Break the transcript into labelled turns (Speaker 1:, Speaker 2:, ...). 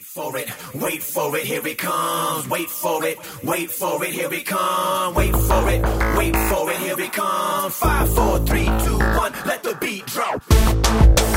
Speaker 1: Wait for it, here it comes. Wait for it, here it comes. Wait for it, here it comes. 5, 4, 3, 2, 1, let the beat drop.